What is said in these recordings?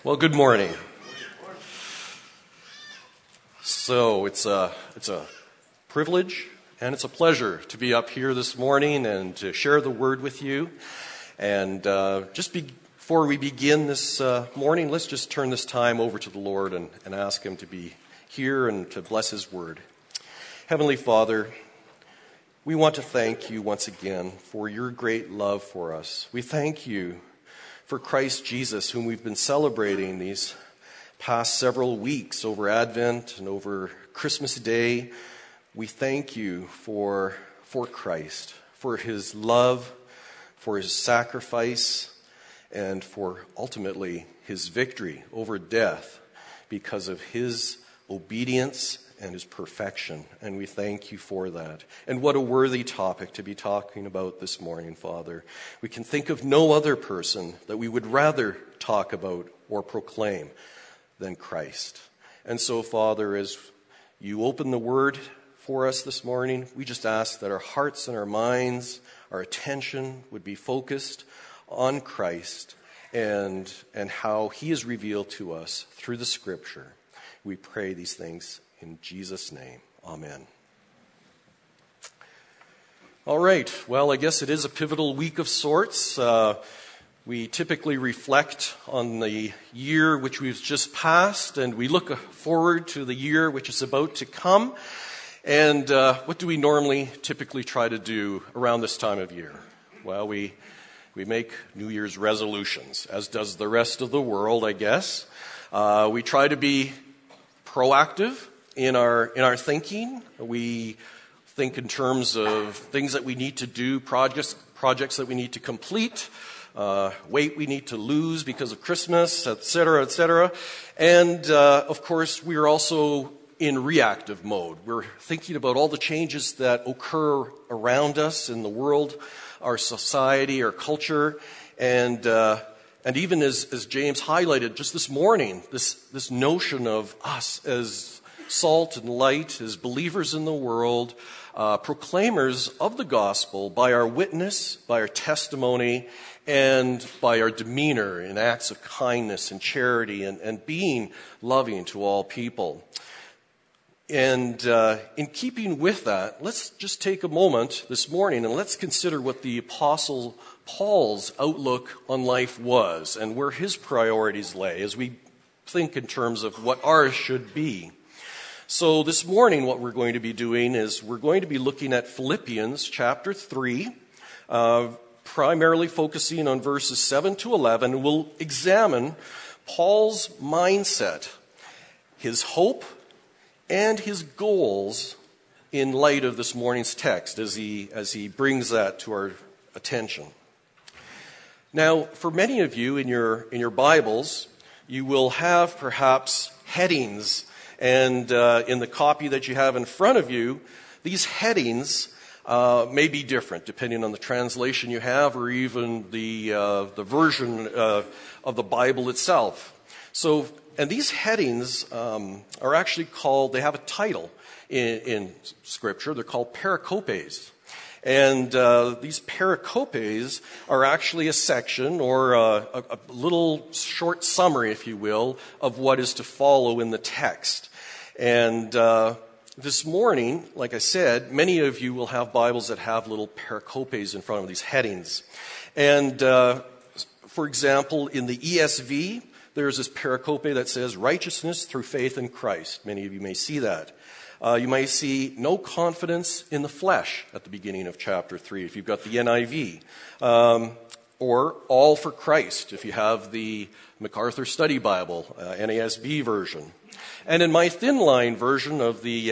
Well, good morning. So it's a privilege and it's a pleasure to be up here this morning and to share the word with you. And before we begin this morning, let's just turn this time over to the Lord and ask Him to be here and to bless His word. Heavenly Father, we want to thank you once again for your great love for us. We thank you for Christ Jesus, whom we've been celebrating these past several weeks over Advent and over Christmas Day. We thank you for Christ, for his love, for his sacrifice, and for ultimately his victory over death because of his obedience and his perfection. And we thank you for that. And what a worthy topic to be talking about this morning, Father. We can think of no other person that we would rather talk about or proclaim than Christ. And so, Father, as you open the word for us this morning, we just ask that our hearts and our minds, our attention would be focused on Christ and how he is revealed to us through the Scripture. We pray these things in Jesus' name. Amen. All right. Well, I guess it is a pivotal week of sorts. We typically reflect on the year which we've just passed, and we look forward to the year which is about to come. And what do we typically try to do around this time of year? Well, we make New Year's resolutions, as does the rest of the world, I guess. We try to be proactive in our thinking. We think in terms of things that we need to do, projects that we need to complete, weight we need to lose because of Christmas, etc., etc. And, of course, we are also in reactive mode. We're thinking about all the changes that occur around us in the world, our society, our culture, and even as James highlighted just this morning, this notion of us as salt and light, as believers in the world, proclaimers of the gospel by our witness, by our testimony, and by our demeanor in acts of kindness and charity and being loving to all people. And in keeping with that, let's just take a moment this morning and let's consider what the Apostle Paul's outlook on life was and where his priorities lay as we think in terms of what ours should be. So this morning what we're going to be doing is we're going to be looking at Philippians chapter 3, primarily focusing on verses 7 to 11. We'll examine Paul's mindset, his hope, and his goals in light of this morning's text as he brings that to our attention. Now, for many of you in your Bibles, you will have perhaps headings. And in the copy that you have in front of you, these headings may be different depending on the translation you have or even the version of the Bible itself. So, and these headings are actually called, they have a title in Scripture. They're called pericopes. And these pericopes are actually a section or a little short summary, if you will, of what is to follow in the text. And this morning, like I said, many of you will have Bibles that have little pericopes in front of these headings. And for example, in the ESV, there's this pericope that says righteousness through faith in Christ. Many of you may see that. You might see no confidence in the flesh at the beginning of chapter 3 if you've got the NIV. Or all for Christ if you have the MacArthur Study Bible, NASB version. And in my thin line version of the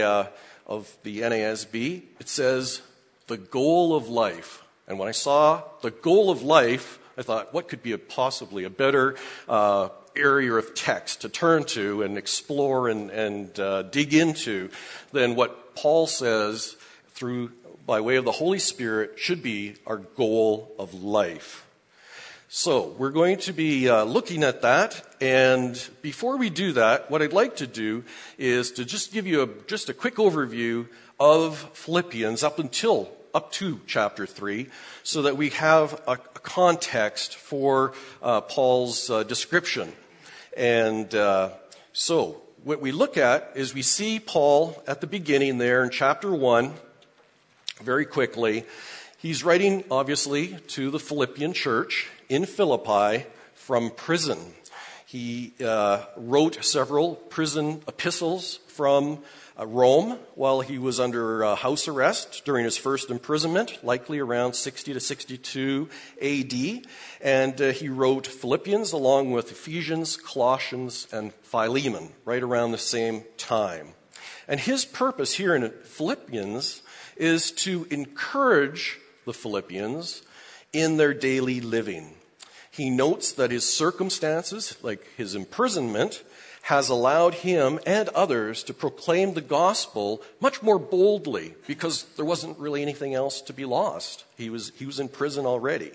NASB, it says the goal of life. And when I saw the goal of life, I thought, what could be possibly a better area of text to turn to and explore and dig into than what Paul says by way of the Holy Spirit should be our goal of life. So we're going to be looking at that, and before we do that, what I'd like to do is to just give you a quick overview of Philippians up to chapter 3, so that we have a context for Paul's description. And so what we look at is we see Paul at the beginning there in chapter 1, very quickly. He's writing, obviously, to the Philippian church in Philippi from prison. He wrote several prison epistles from Rome while he was under house arrest during his first imprisonment, likely around 60 to 62 AD. And he wrote Philippians along with Ephesians, Colossians, and Philemon right around the same time. And his purpose here in Philippians is to encourage the Philippians in their daily living. He notes that his circumstances, like his imprisonment, has allowed him and others to proclaim the gospel much more boldly because there wasn't really anything else to be lost. He was in prison already.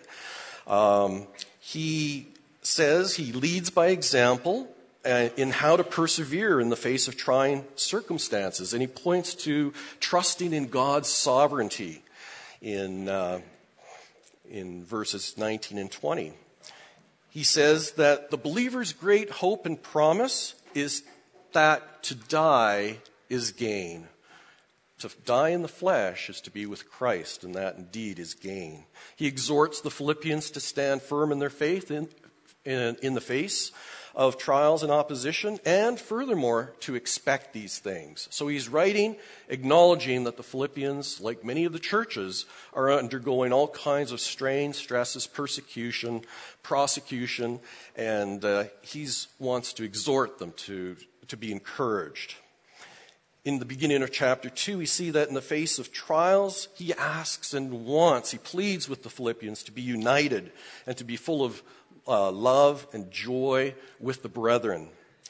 He says he leads by example in how to persevere in the face of trying circumstances. And he points to trusting in God's sovereignty in verses 19 and 20. He says that the believer's great hope and promise is that to die is gain. To die in the flesh is to be with Christ, and that indeed is gain. He exhorts the Philippians to stand firm in their faith in the face of trials and opposition, and furthermore, to expect these things. So he's writing, acknowledging that the Philippians, like many of the churches, are undergoing all kinds of strain, stresses, persecution, prosecution, and he wants to exhort them to be encouraged. In the beginning of chapter 2, we see that in the face of trials, he asks and wants, he pleads with the Philippians to be united and to be full of love and joy with the brethren.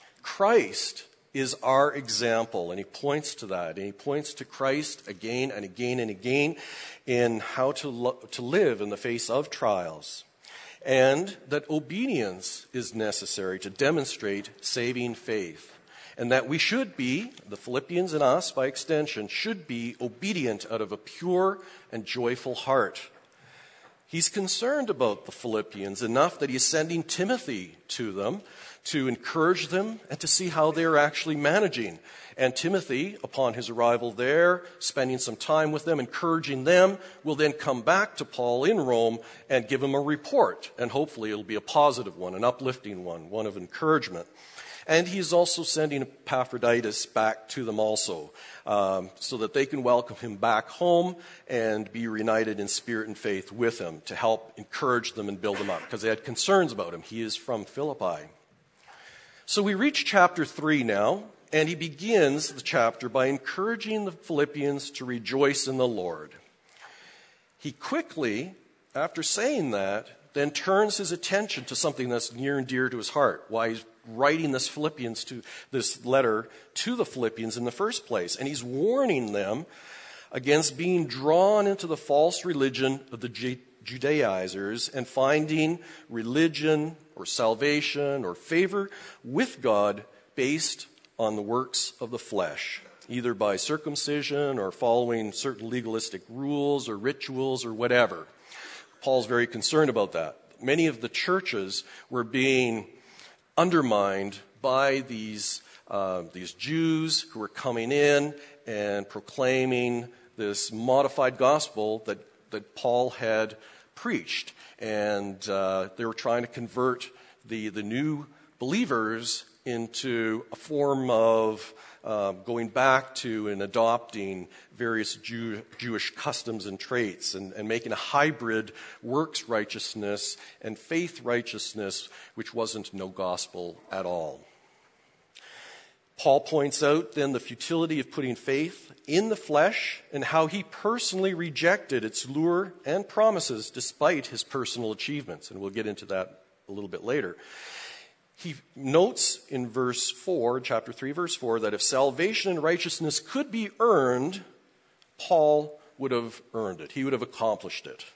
Christ is our example, and he points to that. And he points to Christ again and again and again in how to live in the face of trials. And that obedience is necessary to demonstrate saving faith. And that we should be, the Philippians and us by extension, should be obedient out of a pure and joyful heart. He's concerned about the Philippians enough that he's sending Timothy to them to encourage them and to see how they're actually managing. And Timothy, upon his arrival there, spending some time with them, encouraging them, will then come back to Paul in Rome and give him a report. And hopefully it'll be a positive one, an uplifting one of encouragement. And he's also sending Epaphroditus back to them also, so that they can welcome him back home and be reunited in spirit and faith with him to help encourage them and build them up, because they had concerns about him. He is from Philippi. So we reach chapter 3 now, and he begins the chapter by encouraging the Philippians to rejoice in the Lord. He quickly, after saying that, then turns his attention to something that's near and dear to his heart, why he's writing this letter to the Philippians in the first place. And he's warning them against being drawn into the false religion of the Judaizers and finding religion or salvation or favor with God based on the works of the flesh, either by circumcision or following certain legalistic rules or rituals or whatever. Paul's very concerned about that. Many of the churches were being undermined by these Jews who were coming in and proclaiming this modified gospel that Paul had preached. And they were trying to convert the new believers into a form of going back to and adopting various Jewish customs and traits and making a hybrid works righteousness and faith righteousness, which wasn't no gospel at all. Paul points out then the futility of putting faith in the flesh and how he personally rejected its lure and promises despite his personal achievements. And we'll get into that a little bit later. He notes in verse 4, chapter 3, verse 4, that if salvation and righteousness could be earned, Paul would have earned it. He would have accomplished it.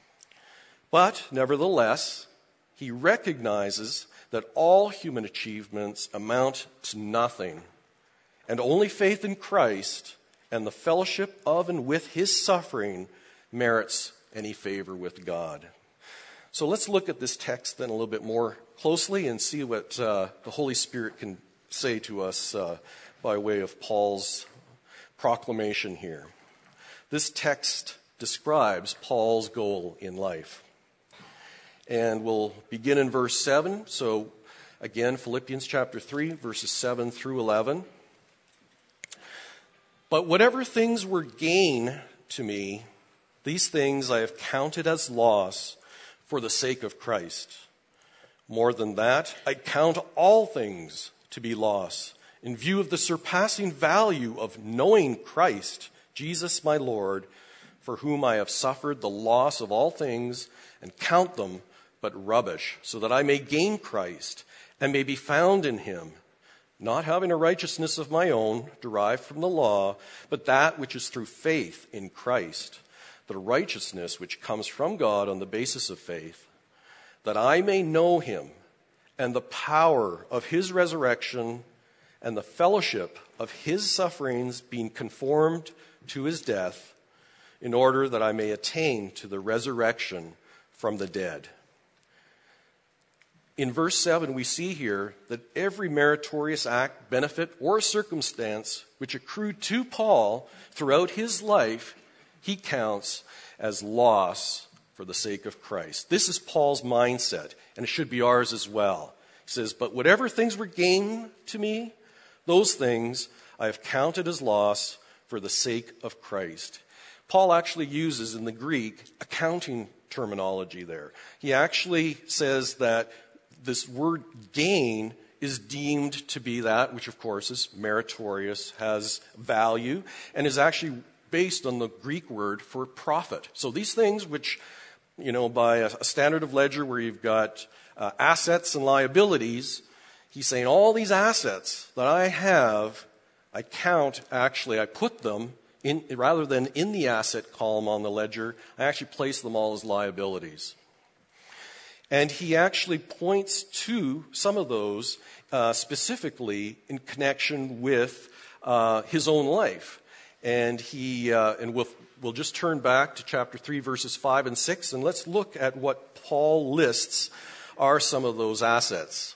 But, nevertheless, he recognizes that all human achievements amount to nothing, and only faith in Christ and the fellowship of and with his suffering merits any favor with God. So let's look at this text then a little bit more closely and see what the Holy Spirit can say to us by way of Paul's proclamation here. This text describes Paul's goal in life. And we'll begin in verse 7. So again, Philippians chapter 3, verses 7 through 11. But whatever things were gain to me, these things I have counted as loss for the sake of Christ. More than that, I count all things to be loss in view of the surpassing value of knowing Christ, Jesus my Lord, for whom I have suffered the loss of all things and count them but rubbish, so that I may gain Christ and may be found in him, not having a righteousness of my own derived from the law, but that which is through faith in Christ, the righteousness which comes from God on the basis of faith, that I may know him and the power of his resurrection and the fellowship of his sufferings, being conformed to his death, in order that I may attain to the resurrection from the dead. In verse 7, we see here that every meritorious act, benefit, or circumstance which accrued to Paul throughout his life, he counts as loss for the sake of Christ. This is Paul's mindset, and it should be ours as well. He says, but whatever things were gain to me, those things I have counted as loss for the sake of Christ. Paul actually uses in the Greek accounting terminology there. He actually says that this word gain is deemed to be that which, of course, is meritorious, has value, and is actually based on the Greek word for profit. So these things which, by a standard of ledger where you've got assets and liabilities, he's saying all these assets that I have, I put them in, rather than in the asset column on the ledger, I actually place them all as liabilities. And he actually points to some of those specifically in connection with his own life. And we'll just turn back to chapter 3, verses 5 and 6, and let's look at what Paul lists are some of those assets.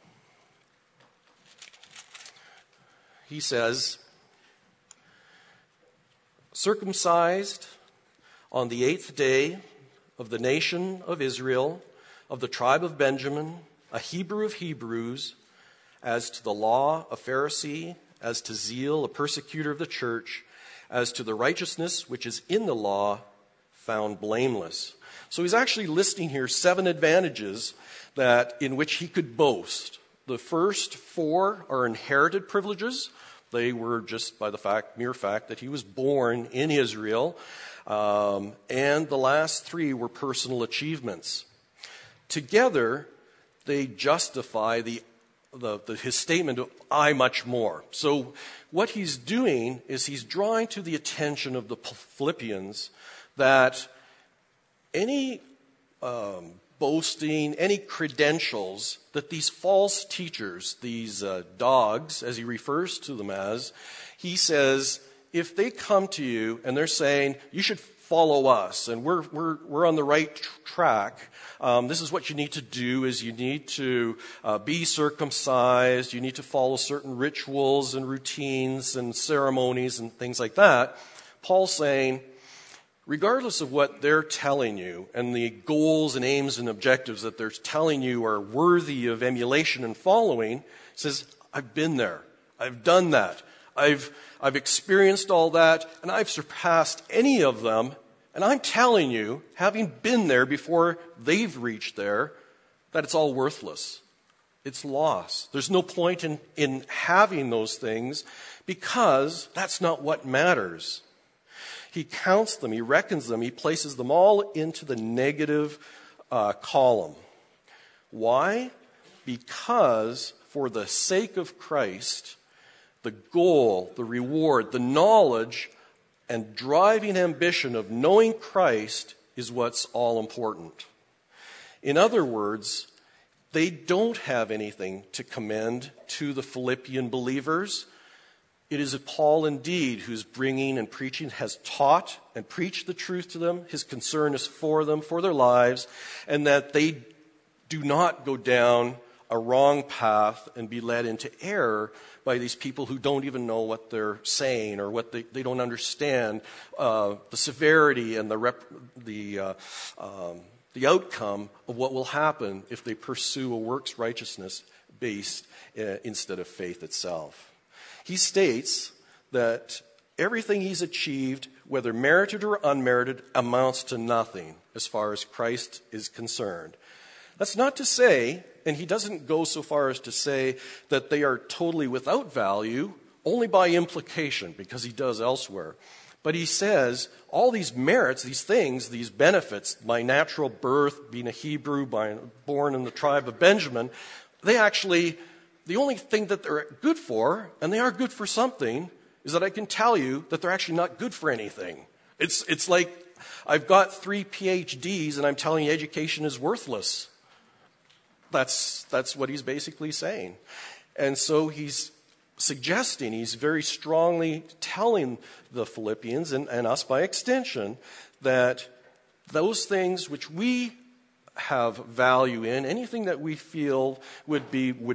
He says, circumcised on the 8th day of the nation of Israel, of the tribe of Benjamin, a Hebrew of Hebrews, as to the law, a Pharisee, as to zeal, a persecutor of the church, as to the righteousness which is in the law, found blameless. So he's actually listing here 7 advantages in which he could boast. The first 4 are inherited privileges. They were just by the mere fact that he was born in Israel. And the last 3 were personal achievements. Together, they justify his statement of I much more. So what he's doing is he's drawing to the attention of the Philippians that any boasting, any credentials that these false teachers, these dogs, as he refers to them as, he says, if they come to you and they're saying, you should follow us and we're on the right track, this is what you need to do, is you need to be circumcised, you need to follow certain rituals and routines and ceremonies and things like that. Paul's saying, regardless of what they're telling you and the goals and aims and objectives that they're telling you are worthy of emulation and following, he says, I've been there. I've done that. I've experienced all that, and I've surpassed any of them. And I'm telling you, having been there before they've reached there, that it's all worthless. It's loss. There's no point in having those things because that's not what matters. He counts them, he reckons them, he places them all into the negative column. Why? Because for the sake of Christ, the goal, the reward, the knowledge, and driving ambition of knowing Christ is what's all important. In other words, they don't have anything to commend to the Philippian believers. It is Paul indeed who's bringing and preaching, has taught and preached the truth to them. His concern is for them, for their lives, and that they do not go down a wrong path and be led into error by these people who don't even know what they're saying, or what they don't understand the severity and the outcome of what will happen if they pursue a works righteousness based instead of faith itself. He states that everything he's achieved, whether merited or unmerited, amounts to nothing as far as Christ is concerned. That's not to say, and he doesn't go so far as to say, that they are totally without value, only by implication, because he does elsewhere. But he says all these merits, these things, these benefits, my natural birth, being a Hebrew, born in the tribe of Benjamin, they actually, the only thing that they're good for, and they are good for something, is that I can tell you that they're actually not good for anything. It's like I've got 3 PhDs and I'm telling you education is worthless. That's what he's basically saying. And so he's suggesting, he's very strongly telling the Philippians and us by extension that those things which we have value in, anything that we feel would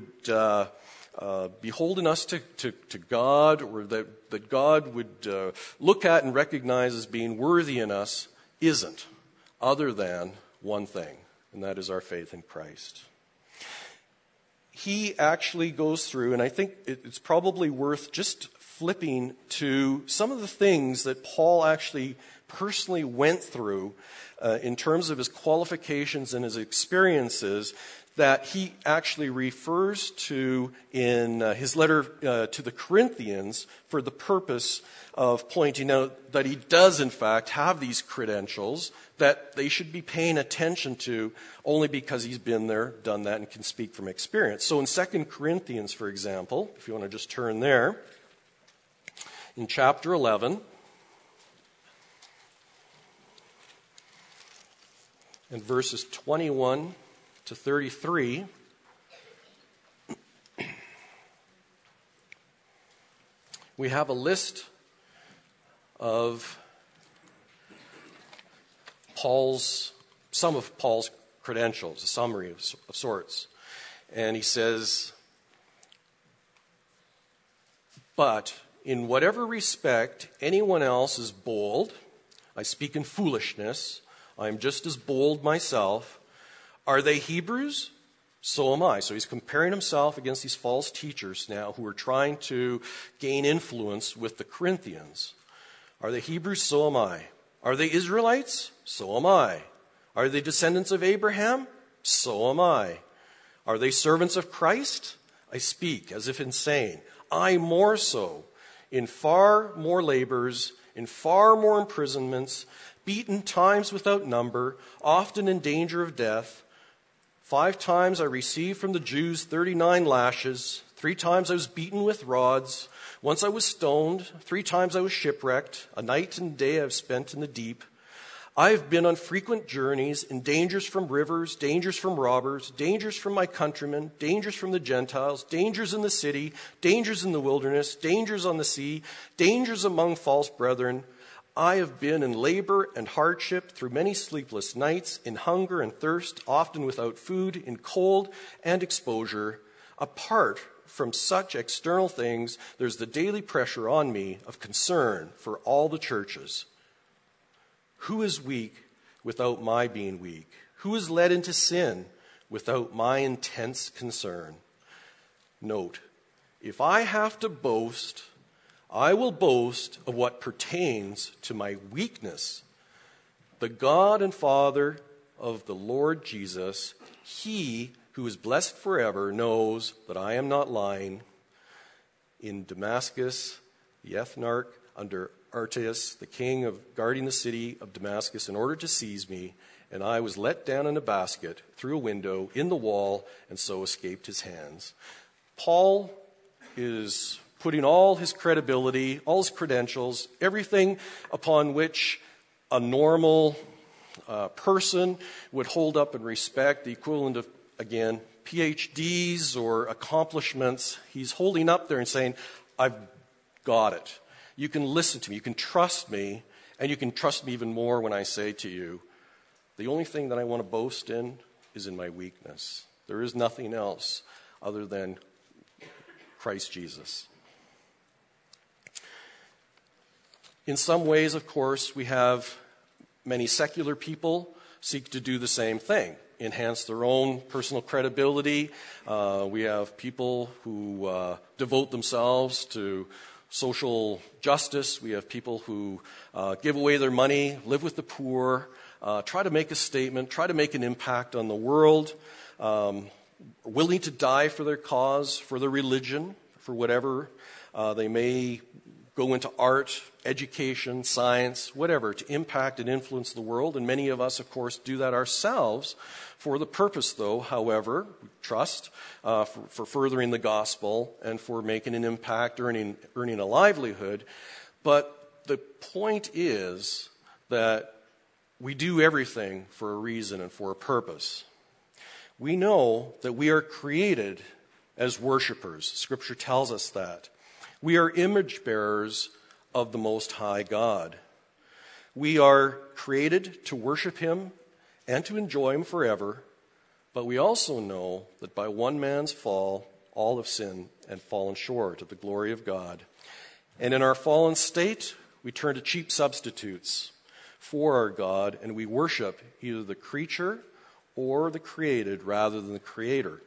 beholden us to God, or that God would look at and recognize as being worthy in us, isn't, other than one thing, and that is our faith in Christ. He actually goes through, and I think it's probably worth just flipping to some of the things that Paul actually personally went through in terms of his qualifications and his experiences that he actually refers to in his letter to the Corinthians for the purpose of pointing out that he does in fact have these credentials that they should be paying attention to only because he's been there, done that, and can speak from experience. So in 2 Corinthians, for example, if you want to just turn there, in chapter 11, in verses 21 to 33, we have a list of some of Paul's credentials, a summary of sorts. And he says, but in whatever respect anyone else is bold, I speak in foolishness, I am just as bold myself. Are they Hebrews? So am I. So he's comparing himself against these false teachers now who are trying to gain influence with the Corinthians. Are they Hebrews? So am I. Are they Israelites? So am I. Are they descendants of Abraham? So am I. Are they servants of Christ? I speak as if insane. I more so, in far more labors, in far more imprisonments, beaten times without number, often in danger of death. 5 times I received from the Jews 39 lashes. 3 times I was beaten with rods. Once I was stoned. 3 times I was shipwrecked. A night and day I've spent in the deep. I have been on frequent journeys, in dangers from rivers, dangers from robbers, dangers from my countrymen, dangers from the Gentiles, dangers in the city, dangers in the wilderness, dangers on the sea, dangers among false brethren. I have been in labor and hardship through many sleepless nights, in hunger and thirst, often without food, in cold and exposure. Apart from such external things, there's the daily pressure on me of concern for all the churches. Who is weak without my being weak? Who is led into sin without my intense concern? Note, if I have to boast, I will boast of what pertains to my weakness. The God and Father of the Lord Jesus, he who is blessed forever, knows that I am not lying. In Damascus, the ethnarch under Artaeus, the king of guarding the city of Damascus in order to seize me, and I was let down in a basket through a window in the wall and so escaped his hands. Paul is putting all his credibility, all his credentials, everything upon which a normal person would hold up in respect, the equivalent of, again, PhDs or accomplishments. He's holding up there and saying, I've got it. You can listen to me, you can trust me, and you can trust me even more when I say to you, the only thing that I want to boast in is in my weakness. There is nothing else other than Christ Jesus. In some ways, of course, we have many secular people seek to do the same thing, enhance their own personal credibility. We have people who devote themselves to social justice. We have people who give away their money, live with the poor, try to make a statement, try to make an impact on the world, willing to die for their cause, for their religion, for whatever. They may go into art, education, science, whatever, to impact and influence the world. And many of us, of course, do that ourselves for the purpose, though, however, we trust, for furthering the gospel and for making an impact, earning a livelihood. But the point is that we do everything for a reason and for a purpose. We know that we are created as worshipers. Scripture tells us that. We are image bearers of the Most High God. We are created to worship Him and to enjoy Him forever, but we also know that by one man's fall, all have sinned and fallen short of the glory of God. And in our fallen state, we turn to cheap substitutes for our God, and we worship either the creature or the created rather than the Creator.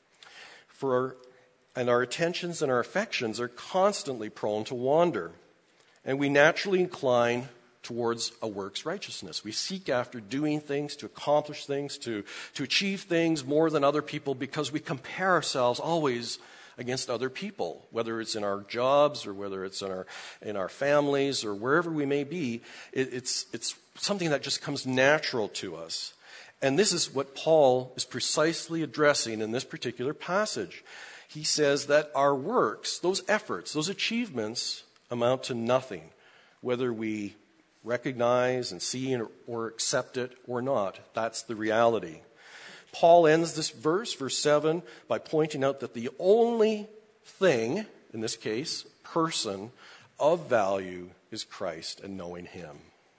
And our attentions and our affections are constantly prone to wander. And we naturally incline towards a works righteousness. We seek after doing things, to accomplish things, to achieve things more than other people because we compare ourselves always against other people, whether it's in our jobs or whether it's in our families or wherever we may be. It's something that just comes natural to us. And this is what Paul is precisely addressing in this particular passage. He says that our works, those efforts, those achievements amount to nothing, whether we recognize and see or accept it or not. That's the reality. Paul ends this verse 7, by pointing out that the only thing, in this case, person, of value is Christ and knowing Him.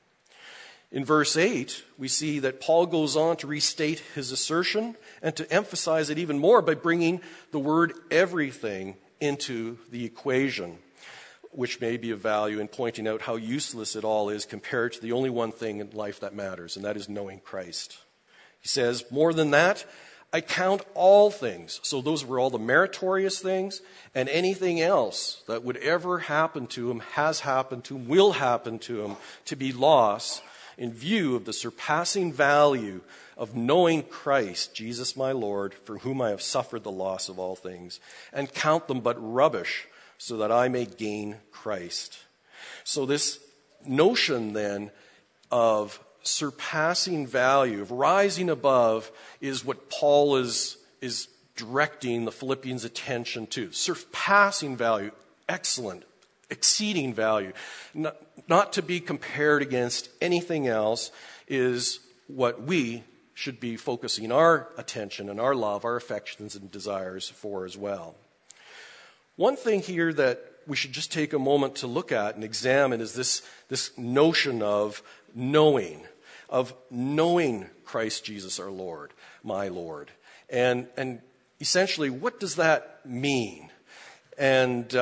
In verse 8, we see that Paul goes on to restate his assertion and to emphasize it even more by bringing the word everything into the equation, which may be of value in pointing out how useless it all is compared to the only one thing in life that matters, and that is knowing Christ. He says, more than that, I count all things. So those were all the meritorious things, and anything else that would ever happen to him, has happened to him, will happen to him, to be lost in view of the surpassing value of knowing Christ, Jesus my Lord, for whom I have suffered the loss of all things, and count them but rubbish, so that I may gain Christ. So this notion then of surpassing value, of rising above, is what Paul is directing the Philippians' attention to. Surpassing value, excellent, exceeding value, not to be compared against anything else, is what we should be focusing our attention and our love, our affections and desires for as well. One thing here that we should just take a moment to look at and examine is this notion of knowing Christ Jesus our Lord, my Lord. And essentially, what does that mean? And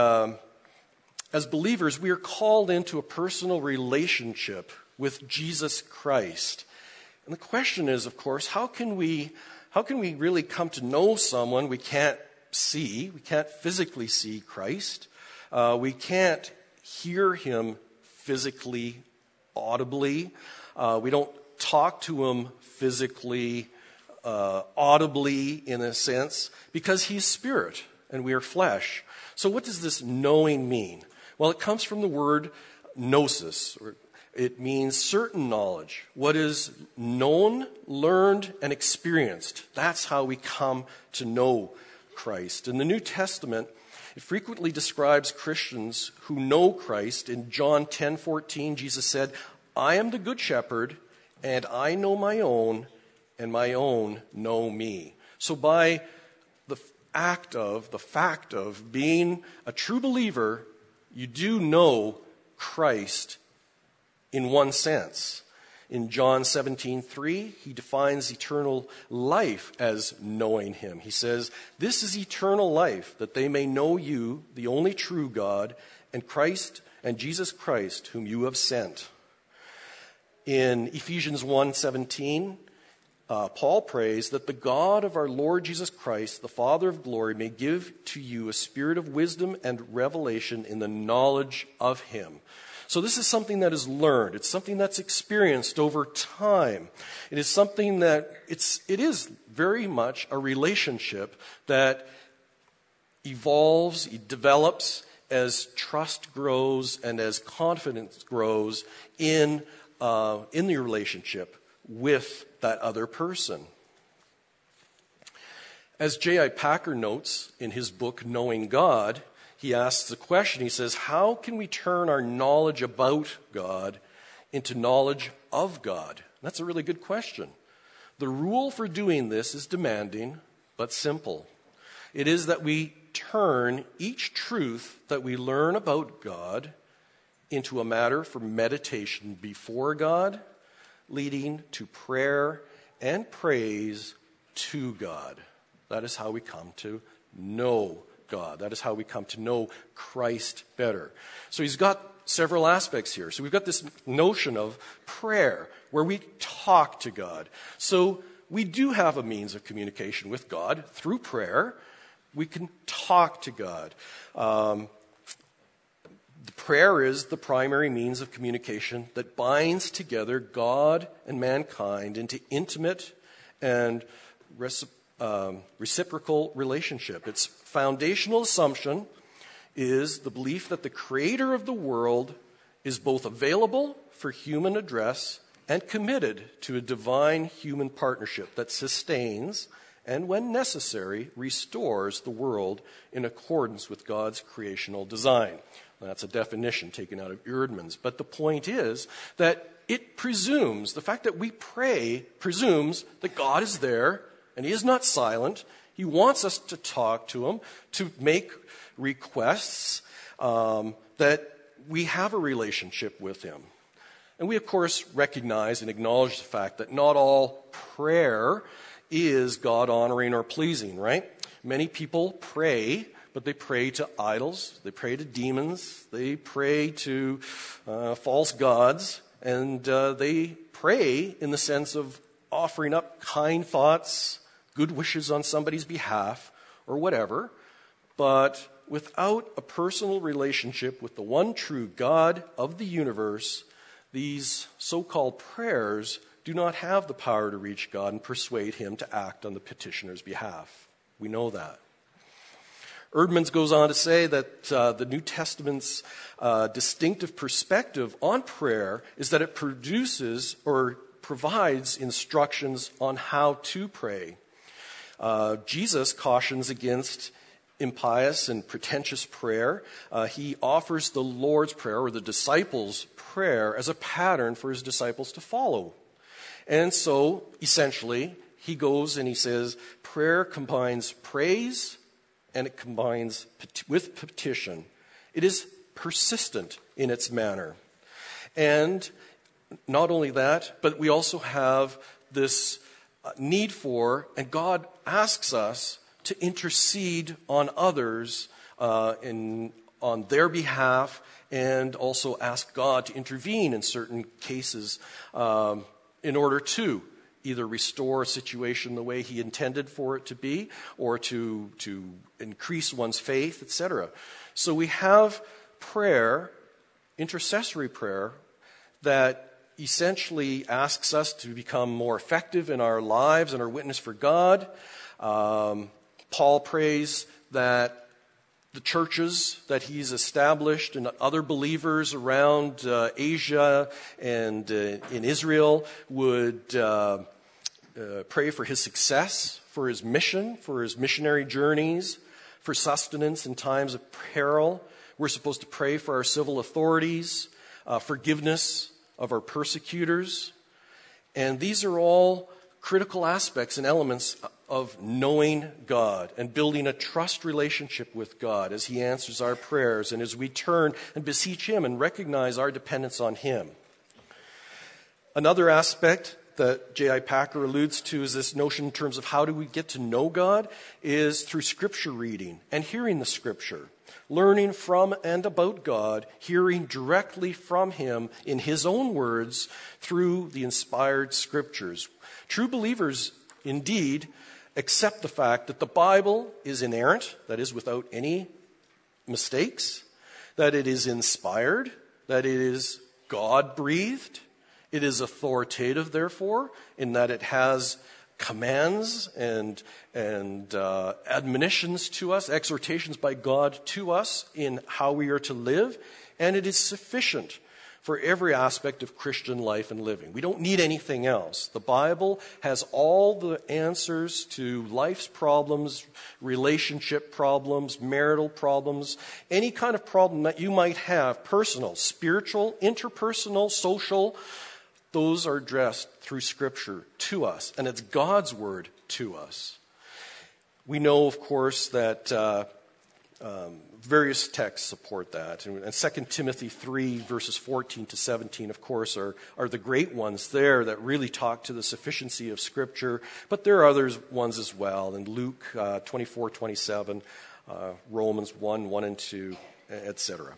as believers, we are called into a personal relationship with Jesus Christ. And the question is, of course, how can we really come to know someone we can't see? We can't physically see Christ. We can't hear Him physically, audibly. We don't talk to Him physically, audibly, in a sense, because He's spirit and we are flesh. So what does this knowing mean? Well, it comes from the word gnosis. It means certain knowledge. What is known, learned, and experienced. That's how we come to know Christ. In the New Testament, it frequently describes Christians who know Christ. In John 10:14, Jesus said, I am the good shepherd, and I know my own, and my own know me. So by the fact of being a true believer, you do know Christ in one sense. In John 17:3, he defines eternal life as knowing him. He says, "This is eternal life, that they may know you, the only true God, and Jesus Christ, whom you have sent." In Ephesians 1:17, Paul prays that the God of our Lord Jesus Christ, the Father of glory, may give to you a spirit of wisdom and revelation in the knowledge of him. So this is something that is learned. It's something that's experienced over time. It is something that it is very much a relationship that evolves, it develops as trust grows and as confidence grows in the relationship with that other person. As J.I. Packer notes in his book, Knowing God, he asks the question, he says, how can we turn our knowledge about God into knowledge of God? That's a really good question. The rule for doing this is demanding, but simple. It is that we turn each truth that we learn about God into a matter for meditation before God, leading to prayer and praise to God. That is how we come to know God. That is how we come to know Christ better. So he's got several aspects here. So we've got this notion of prayer, where we talk to God. So we do have a means of communication with God through prayer. We can talk to God. The prayer is the primary means of communication that binds together God and mankind into intimate and reciprocal relationship. Its foundational assumption is the belief that the creator of the world is both available for human address and committed to a divine human partnership that sustains and, when necessary, restores the world in accordance with God's creational design. That's a definition taken out of Erdman's. But the point is that it presumes, the fact that we pray presumes that God is there and he is not silent. He wants us to talk to him, to make requests, that we have a relationship with him. And we, of course, recognize and acknowledge the fact that not all prayer is God-honoring or pleasing, right? Many people pray, but they pray to idols, they pray to demons, they pray to false gods, and they pray in the sense of offering up kind thoughts, good wishes on somebody's behalf, or whatever, but without a personal relationship with the one true God of the universe, these so-called prayers do not have the power to reach God and persuade him to act on the petitioner's behalf. We know that. Erdman's goes on to say that the New Testament's distinctive perspective on prayer is that it produces or provides instructions on how to pray. Jesus cautions against impious and pretentious prayer. He offers the Lord's Prayer, or the disciples' prayer, as a pattern for his disciples to follow. And so, essentially, he goes and he says, prayer combines praise and it combines with petition. It is persistent in its manner. And not only that, but we also have this need for, and God asks us to intercede on others on their behalf, and also ask God to intervene in certain cases in order to either restore a situation the way he intended for it to be, or to increase one's faith, etc. So we have prayer, intercessory prayer, that essentially asks us to become more effective in our lives and our witness for God. Paul prays that the churches that he's established and other believers around Asia and in Israel would pray for his success, for his mission, for his missionary journeys, for sustenance in times of peril. We're supposed to pray for our civil authorities, forgiveness of our persecutors. And these are all critical aspects and elements of knowing God and building a trust relationship with God as he answers our prayers and as we turn and beseech him and recognize our dependence on him. Another aspect that J.I. Packer alludes to is this notion in terms of how do we get to know God is through Scripture reading and hearing the Scripture. Learning from and about God, hearing directly from Him in His own words through the inspired Scriptures. True believers, indeed, accept the fact that the Bible is inerrant, that is, without any mistakes, that it is inspired, that it is God-breathed, it is authoritative, therefore, in that it has commands and admonitions to us, exhortations by God to us in how we are to live, and it is sufficient for every aspect of Christian life and living. We don't need anything else. The Bible has all the answers to life's problems, relationship problems, marital problems, any kind of problem that you might have, personal, spiritual, interpersonal, social. Those are addressed through Scripture to us, and it's God's Word to us. We know, of course, that various texts support that. And 2 Timothy 3, verses 14 to 17, of course, are the great ones there that really talk to the sufficiency of Scripture. But there are other ones as well, in Luke 24, 27, Romans 1, 1 and 2, etc.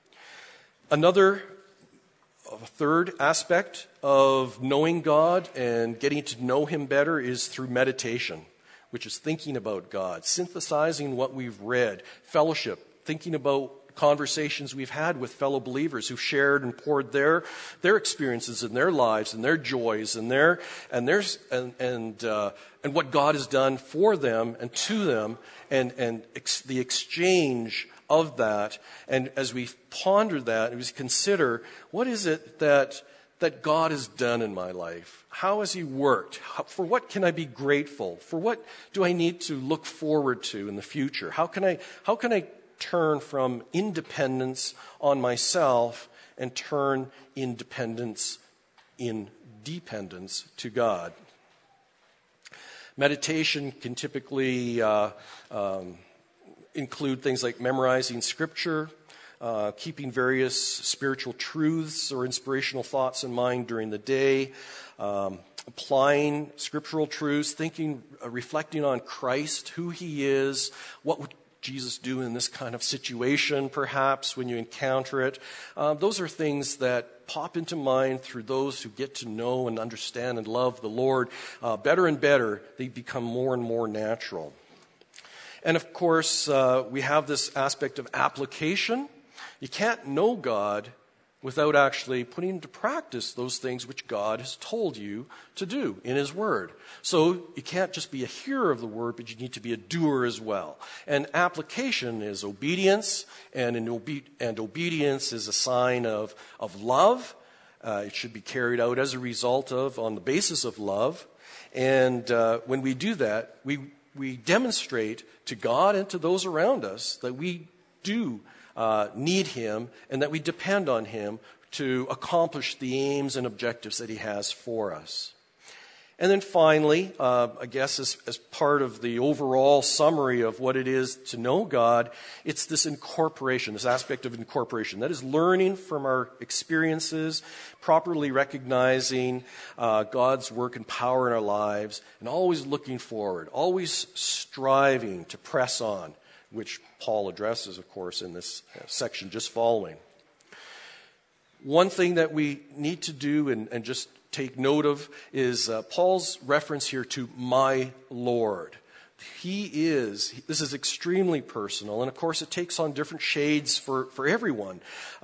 A third aspect of knowing God and getting to know Him better is through meditation, which is thinking about God, synthesizing what we've read, fellowship, thinking about conversations we've had with fellow believers who've shared and poured their experiences and their lives and their joys and what God has done for them and to them, and the exchange of that. And as we ponder that, as we consider, what is it that God has done in my life? How has He worked? For what can I be grateful? For what do I need to look forward to in the future? How can I turn from independence on myself and turn independence in dependence to God? Meditation can typically include things like memorizing Scripture, keeping various spiritual truths or inspirational thoughts in mind during the day, applying scriptural truths, reflecting on Christ, who He is, what would Jesus do in this kind of situation, perhaps, when you encounter it. Those are things that pop into mind through those who get to know and understand and love the Lord better and better. They become more and more natural. And of course, we have this aspect of application. You can't know God without actually putting into practice those things which God has told you to do in His Word. So you can't just be a hearer of the Word, but you need to be a doer as well. And application is obedience, and obedience is a sign of love. It should be carried out as a result of, on the basis of love. And when we do that, we demonstrate to God and to those around us that we do need Him and that we depend on Him to accomplish the aims and objectives that He has for us. And then finally, I guess as part of the overall summary of what it is to know God, it's this incorporation, this aspect of incorporation. That is learning from our experiences, properly recognizing God's work and power in our lives, and always looking forward, always striving to press on, which Paul addresses, of course, in this section just following. One thing that we need to do and just take note of is Paul's reference here to my Lord. This is extremely personal, and of course it takes on different shades for everyone.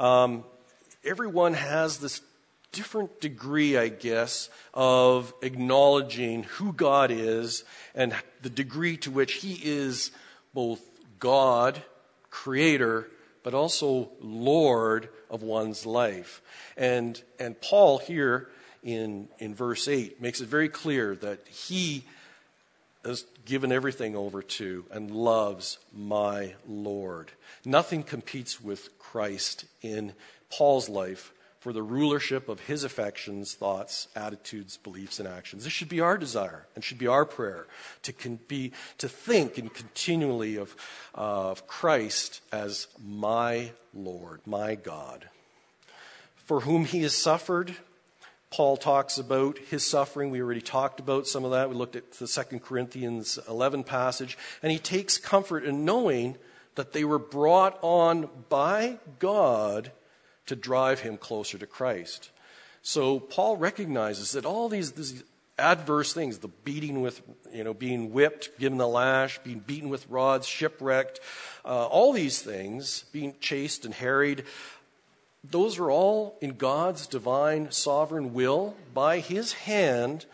Everyone has this different degree, I guess, of acknowledging who God is and the degree to which He is both God, Creator, but also Lord of one's life. And Paul here in verse 8 makes it very clear that He has given everything over to and loves my Lord. Nothing competes with Christ in Paul's life for the rulership of His affections, thoughts, attitudes, beliefs, and actions. This should be our desire and should be our prayer, to think and continually of Christ as my Lord, my God, for whom He has suffered. Paul talks about his suffering. We already talked about some of that. We looked at the 2 Corinthians 11 passage. And he takes comfort in knowing that they were brought on by God to drive him closer to Christ. So Paul recognizes that all these adverse things, the beating with, being whipped, given the lash, being beaten with rods, shipwrecked, all these things, being chased and harried, those are all in God's divine sovereign will, by his hand,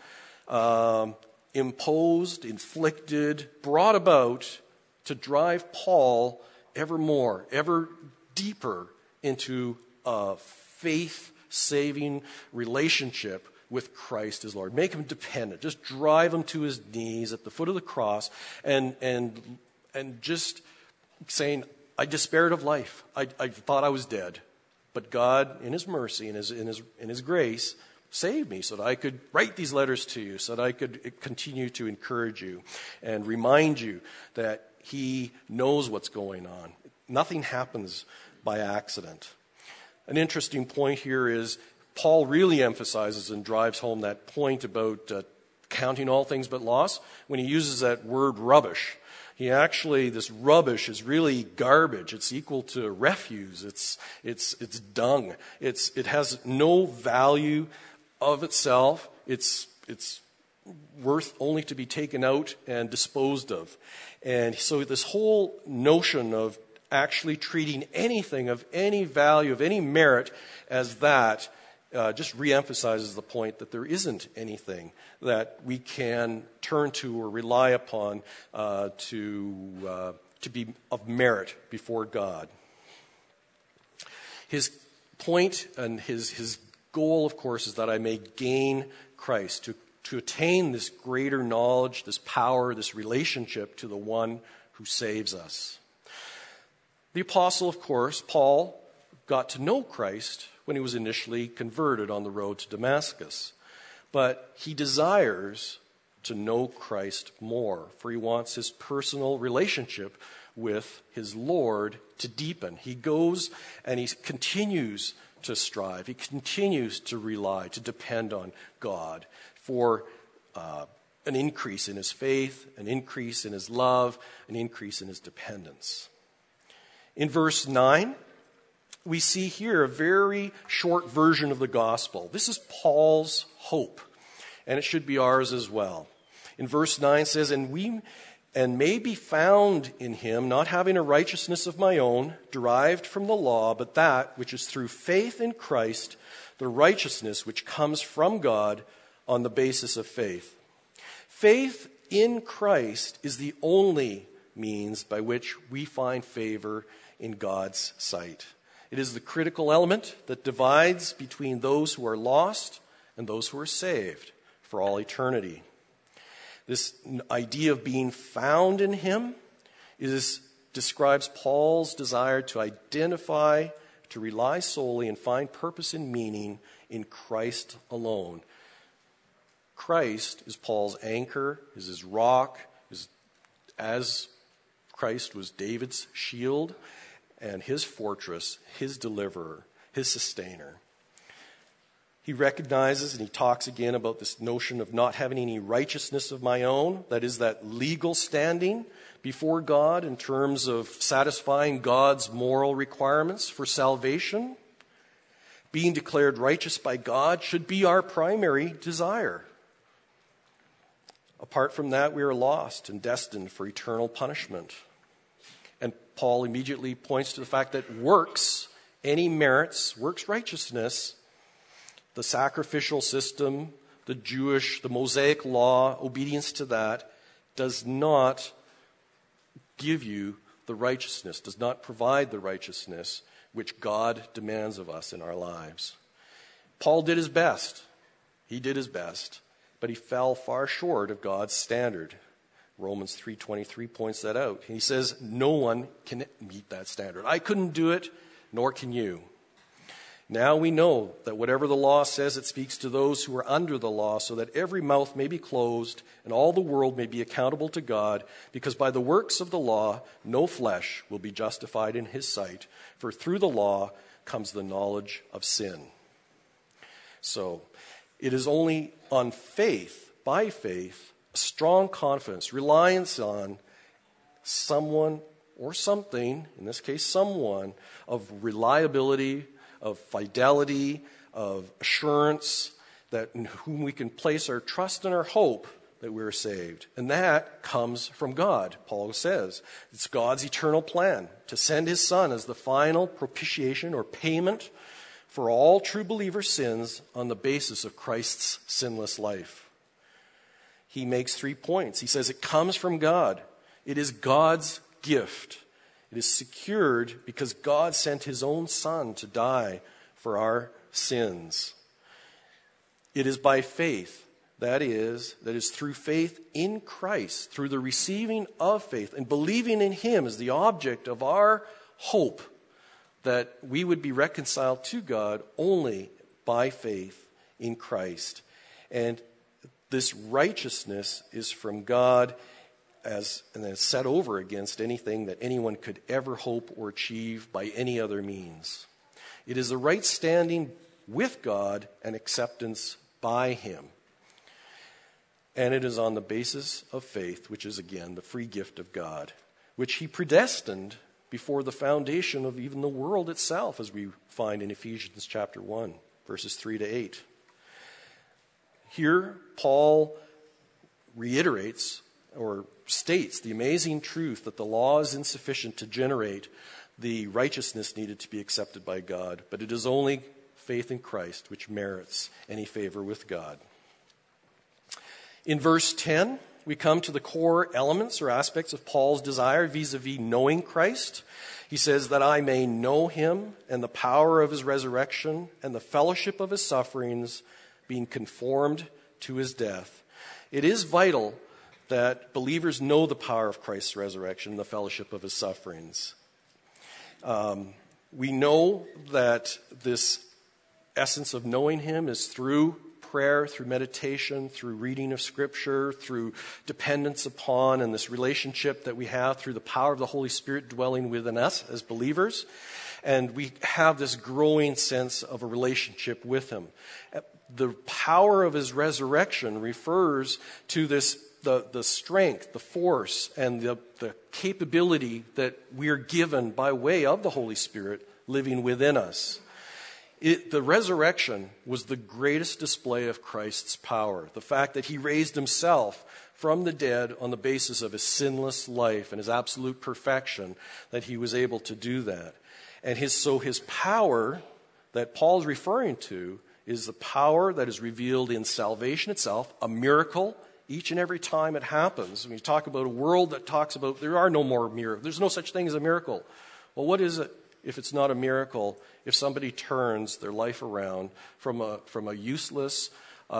imposed, inflicted, brought about to drive Paul ever more, ever deeper into a faith-saving relationship with Christ as Lord. Make him dependent. Just drive him to his knees at the foot of the cross and just saying, I despaired of life. I thought I was dead. But God, in his mercy, in his grace, saved me so that I could write these letters to you, so that I could continue to encourage you and remind you that he knows what's going on. Nothing happens by accident. An interesting point here is Paul really emphasizes and drives home that point about counting all things but loss when he uses that word rubbish. This rubbish is really garbage. It's equal to refuse. It's dung. It has no value of itself. It's worth only to be taken out and disposed of. And so this whole notion of actually treating anything of any value, of any merit as that, just reemphasizes the point that there isn't anything that we can turn to or rely upon to be of merit before God. His point and his goal, of course, is that I may gain Christ, to attain this greater knowledge, this power, this relationship to the one who saves us. The apostle, of course, Paul, got to know Christ when he was initially converted on the road to Damascus. But he desires to know Christ more, for he wants his personal relationship with his Lord to deepen. He goes and he continues to strive. He continues to rely, to depend on God for an increase in his faith, an increase in his love, an increase in his dependence. In verse 9, we see here a very short version of the gospel. This is Paul's hope, and it should be ours as well. In verse 9 it says, and may be found in him, not having a righteousness of my own, derived from the law, but that which is through faith in Christ, the righteousness which comes from God on the basis of faith. Faith in Christ is the only means by which we find favor in God's sight. It is the critical element that divides between those who are lost and those who are saved for all eternity. This idea of being found in him describes Paul's desire to identify, to rely solely, and find purpose and meaning in Christ alone. Christ is Paul's anchor, is his rock, as Christ was David's shield and his fortress, his deliverer, his sustainer. He recognizes and he talks again about this notion of not having any righteousness of my own. That is, that legal standing before God in terms of satisfying God's moral requirements for salvation. Being declared righteous by God should be our primary desire. Apart from that, we are lost and destined for eternal punishment. And Paul immediately points to the fact that works, any merits, works righteousness, the sacrificial system, the Mosaic law, obedience to that, does not give you the righteousness, does not provide the righteousness which God demands of us in our lives. Paul did his best. He did his best, but he fell far short of God's standard. Romans 3:23 points that out. He says, no one can meet that standard. I couldn't do it, nor can you. Now we know that whatever the law says, it speaks to those who are under the law, so that every mouth may be closed and all the world may be accountable to God, because by the works of the law, no flesh will be justified in his sight, for through the law comes the knowledge of sin. So, It is only on faith, by faith, strong confidence, reliance on someone or something, in this case someone, of reliability, of fidelity, of assurance, that in whom we can place our trust and our hope that we're saved. And that comes from God, Paul says. It's God's eternal plan to send his Son as the final propitiation or payment for all true believers' sins on the basis of Christ's sinless life. He makes 3 points. He says it comes from God. It is God's gift. It is secured because God sent his own Son to die for our sins. It is by faith. That is through faith in Christ, through the receiving of faith and believing in him as the object of our hope, that we would be reconciled to God only by faith in Christ. And this righteousness is from God and then set over against anything that anyone could ever hope or achieve by any other means. It is a right standing with God and acceptance by him. And it is on the basis of faith, which is again the free gift of God, which he predestined before the foundation of even the world itself, as we find in Ephesians chapter 1, verses 3 to 8. Here, Paul reiterates or states the amazing truth that the law is insufficient to generate the righteousness needed to be accepted by God, but it is only faith in Christ which merits any favor with God. In verse 10, we come to the core elements or aspects of Paul's desire vis-a-vis knowing Christ. He says that I may know him and the power of his resurrection and the fellowship of his sufferings, being conformed to his death. It is vital that believers know the power of Christ's resurrection and the fellowship of his sufferings. We know that this essence of knowing him is through prayer, through meditation, through reading of Scripture, through dependence upon and this relationship that we have through the power of the Holy Spirit dwelling within us as believers. And we have this growing sense of a relationship with him. The power of his resurrection refers to the strength, the force, and the capability that we are given by way of the Holy Spirit living within us. The resurrection was the greatest display of Christ's power. The fact that he raised himself from the dead on the basis of his sinless life and his absolute perfection, that he was able to do that. And his power that Paul's referring to is the power that is revealed in salvation itself, a miracle each and every time it happens. When you talk about a world that talks about there are no more miracles, there's no such thing as a miracle. Well, what is it if it's not a miracle? If somebody turns their life around from a useless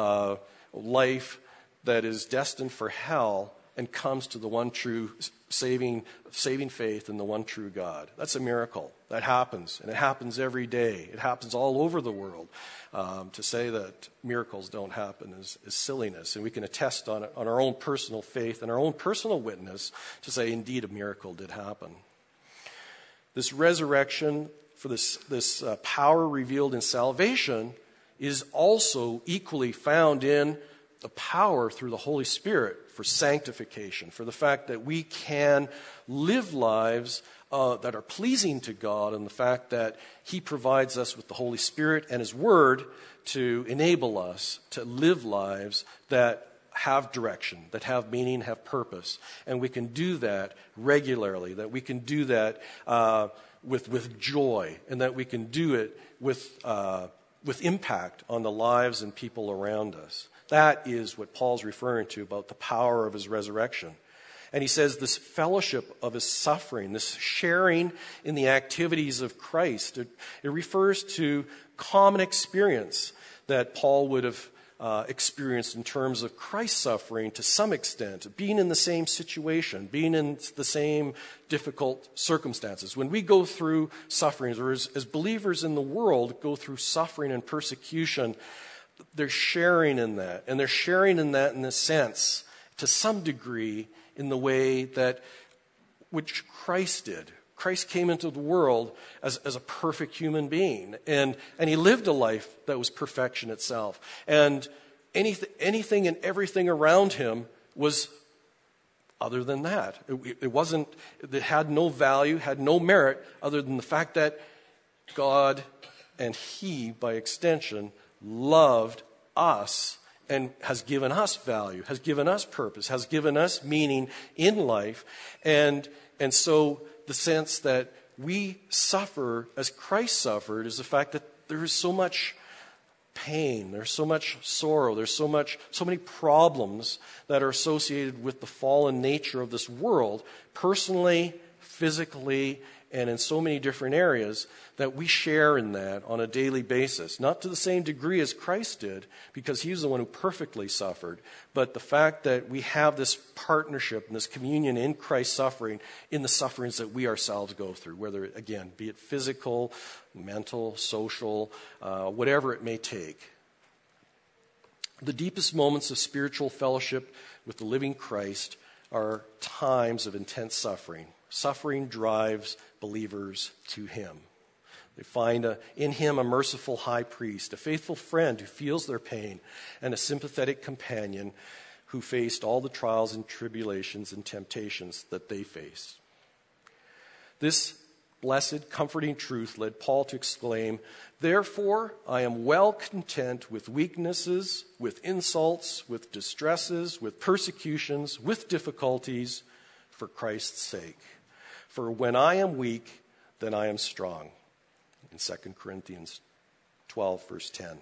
life that is destined for hell and comes to the one true saving faith in the one true God. That's a miracle. That happens, and it happens every day. It happens all over the world. To say that miracles don't happen is silliness, and we can attest on our own personal faith and our own personal witness to say, indeed, a miracle did happen. This resurrection, for this power revealed in salvation, is also equally found in the power through the Holy Spirit for sanctification, for the fact that we can live lives that are pleasing to God, and the fact that he provides us with the Holy Spirit and his Word to enable us to live lives that have direction, that have meaning, have purpose. And we can do that regularly, that we can do that with joy, and that we can do it with impact on the lives and people around us. That is what Paul's referring to about the power of his resurrection. And he says this fellowship of his suffering, this sharing in the activities of Christ, it refers to common experience that Paul would have experienced in terms of Christ's suffering to some extent, being in the same situation, being in the same difficult circumstances. When we go through sufferings, or as believers in the world go through suffering and persecution, they're sharing in that. And they're sharing in that in a sense, to some degree, in the way that which Christ did. Christ came into the world as a perfect human being. And he lived a life that was perfection itself. And anything and everything around him was other than that. It had no value, had no merit other than the fact that God and he, by extension, loved us and has given us value, has given us purpose, has given us meaning in life. And so the sense that we suffer as Christ suffered is the fact that there is so much pain, there's so much sorrow, there's so many problems that are associated with the fallen nature of this world, personally, physically, and in so many different areas, that we share in that on a daily basis. Not to the same degree as Christ did, because he was the one who perfectly suffered, but the fact that we have this partnership and this communion in Christ's suffering, in the sufferings that we ourselves go through, whether, again, be it physical, mental, social, whatever it may take. The deepest moments of spiritual fellowship with the living Christ are times of intense suffering. Suffering drives believers to him. They find in him a merciful high priest, a faithful friend who feels their pain, and a sympathetic companion who faced all the trials and tribulations and temptations that they face. This blessed, comforting truth led Paul to exclaim, "Therefore I am well content with weaknesses, with insults, with distresses, with persecutions, with difficulties, for Christ's sake. For when I am weak, then I am strong." In 2 Corinthians 12, verse 10.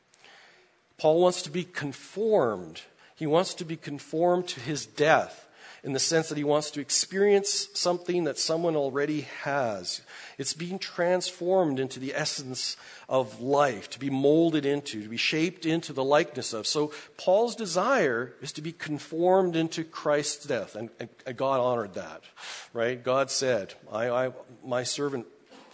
Paul wants to be conformed. He wants to be conformed to his death in the sense that he wants to experience something that someone already has. It's being transformed into the essence of life, to be molded into, to be shaped into the likeness of. So Paul's desire is to be conformed into Christ's death, and God honored that, right? God said, my servant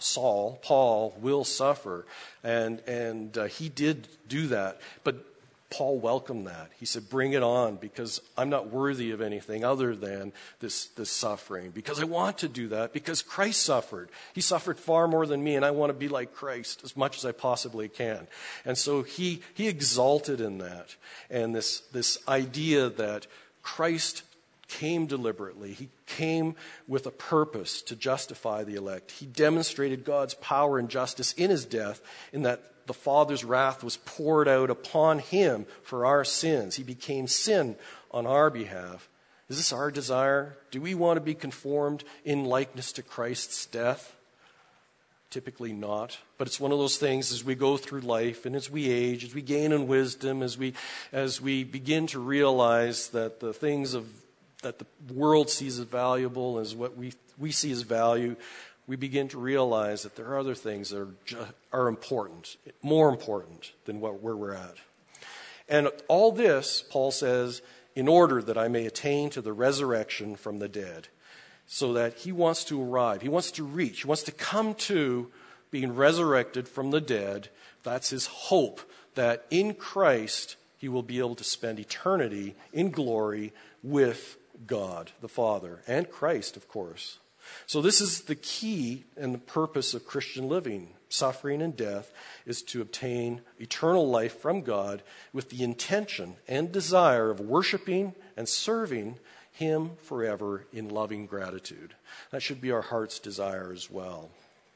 Paul will suffer, and he did do that, but Paul welcomed that. He said, bring it on, because I'm not worthy of anything other than this suffering. Because I want to do that, because Christ suffered. He suffered far more than me, and I want to be like Christ as much as I possibly can. And so he exalted in that. And this idea that Christ came deliberately. He came with a purpose to justify the elect. He demonstrated God's power and justice in his death, in that the Father's wrath was poured out upon him for our sins. He became sin on our behalf. Is this our desire? Do we want to be conformed in likeness to Christ's death? Typically not. But it's one of those things as we go through life and as we age, as we gain in wisdom, as we begin to realize that the things that the world sees as valuable as what we see as value, we begin to realize that there are other things that are important, more important than where we're at. And all this, Paul says, in order that I may attain to the resurrection from the dead. So that he wants to arrive, he wants to reach, he wants to come to being resurrected from the dead. That's his hope, that in Christ he will be able to spend eternity in glory with God, the Father, and Christ, of course. So this is the key and the purpose of Christian living. Suffering and death is to obtain eternal life from God with the intention and desire of worshiping and serving him forever in loving gratitude. That should be our heart's desire as well.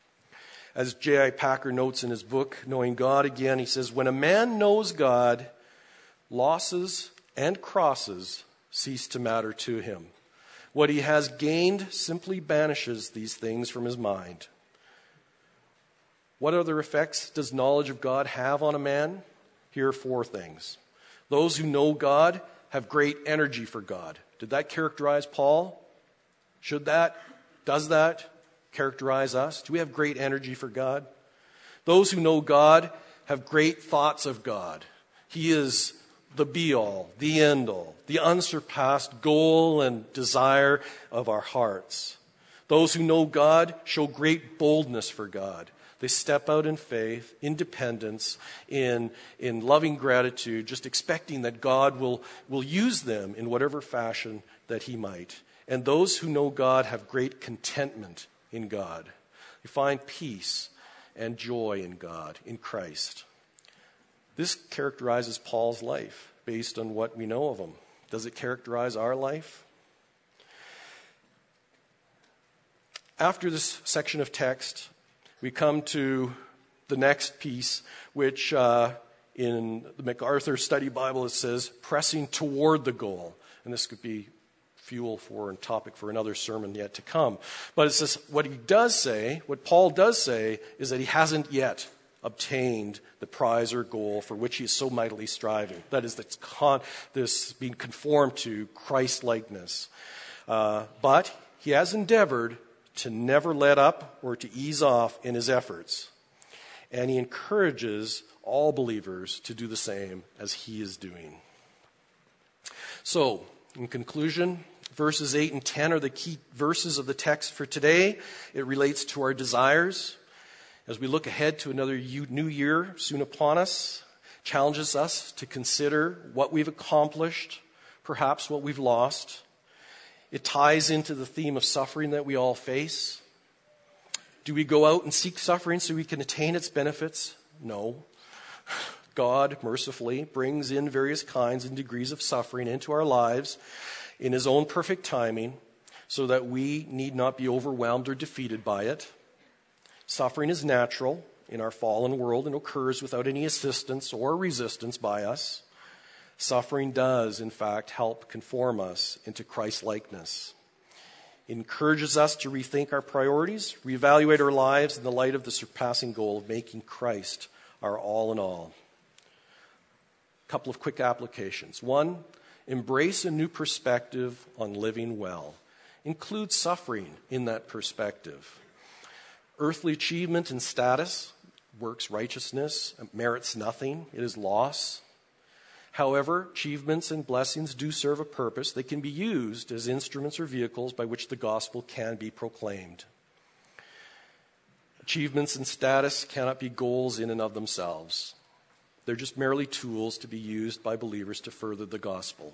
As J.I. Packer notes in his book, Knowing God Again, he says, when a man knows God, losses and crosses cease to matter to him. What he has gained simply banishes these things from his mind. What other effects does knowledge of God have on a man? Here are 4 things. Those who know God have great energy for God. Did that characterize Paul? Does that characterize us? Do we have great energy for God? Those who know God have great thoughts of God. He is the be-all, the end-all, the unsurpassed goal and desire of our hearts. Those who know God show great boldness for God. They step out in faith, in dependence, in loving gratitude, just expecting that God will use them in whatever fashion that he might. And those who know God have great contentment in God. You find peace and joy in God, in Christ. This characterizes Paul's life based on what we know of him. Does it characterize our life? After this section of text, we come to the next piece, which in the MacArthur Study Bible it says, pressing toward the goal. And this could be fuel for and topic for another sermon yet to come. But it says, what Paul does say, is that he hasn't yet obtained the prize or goal for which he is so mightily striving. That is, this being conformed to Christ-likeness. But he has endeavored to never let up or to ease off in his efforts. And he encourages all believers to do the same as he is doing. So, in conclusion, verses 8 and 10 are the key verses of the text for today. It relates to our desires. As we look ahead to another new year soon upon us, challenges us to consider what we've accomplished, perhaps what we've lost. It ties into the theme of suffering that we all face. Do we go out and seek suffering so we can attain its benefits? No. God mercifully brings in various kinds and degrees of suffering into our lives in his own perfect timing so that we need not be overwhelmed or defeated by it. Suffering is natural in our fallen world and occurs without any assistance or resistance by us. Suffering does, in fact, help conform us into Christ-likeness. It encourages us to rethink our priorities, reevaluate our lives in the light of the surpassing goal of making Christ our all in all. A couple of quick applications. One, embrace a new perspective on living well. Include suffering in that perspective. Earthly achievement and status, works righteousness, merits nothing. It is loss. However, achievements and blessings do serve a purpose. They can be used as instruments or vehicles by which the gospel can be proclaimed. Achievements and status cannot be goals in and of themselves. They're just merely tools to be used by believers to further the gospel.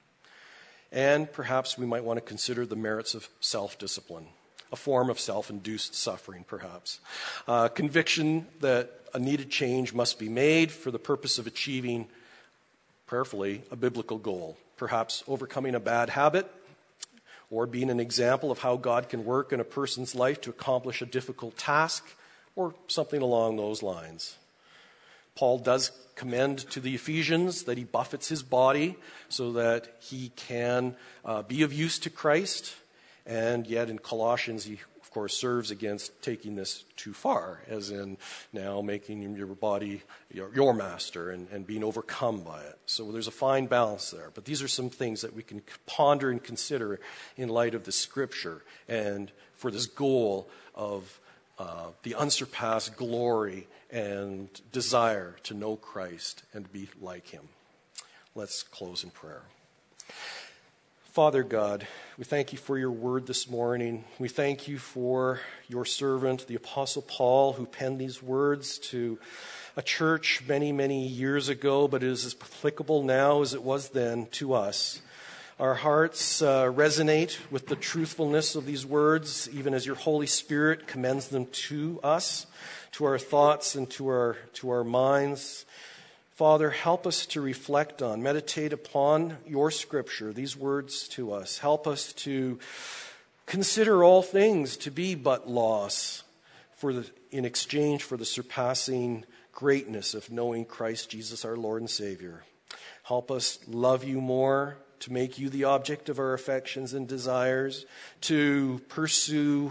And perhaps we might want to consider the merits of self-discipline, a form of self-induced suffering, perhaps. Conviction that a needed change must be made for the purpose of achieving, prayerfully, a biblical goal. Perhaps overcoming a bad habit or being an example of how God can work in a person's life to accomplish a difficult task or something along those lines. Paul does commend to the Ephesians that he buffets his body so that he can be of use to Christ. And yet in Colossians, he, of course, serves against taking this too far, as in now making your body your master and being overcome by it. So there's a fine balance there. But these are some things that we can ponder and consider in light of the Scripture and for this goal of the unsurpassed glory and desire to know Christ and be like him. Let's close in prayer. Father God, we thank you for your word this morning. We thank you for your servant, the Apostle Paul, who penned these words to a church many, many years ago, but it is as applicable now as it was then to us. Our hearts resonate with the truthfulness of these words, even as your Holy Spirit commends them to us, to our thoughts and to our minds. Father, help us to reflect on, meditate upon your Scripture, these words to us. Help us to consider all things to be but loss in exchange for the surpassing greatness of knowing Christ Jesus, our Lord and Savior. Help us love you more, to make you the object of our affections and desires, to pursue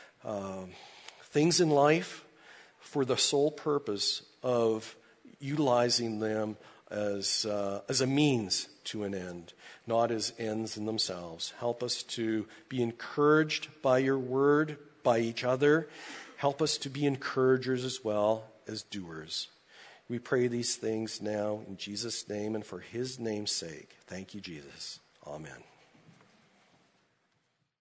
things in life for the sole purpose of utilizing them as a means to an end, not as ends in themselves. Help us to be encouraged by your word, by each other. Help us to be encouragers as well as doers. We pray these things now in Jesus' name and for his name's sake. Thank you, Jesus. Amen.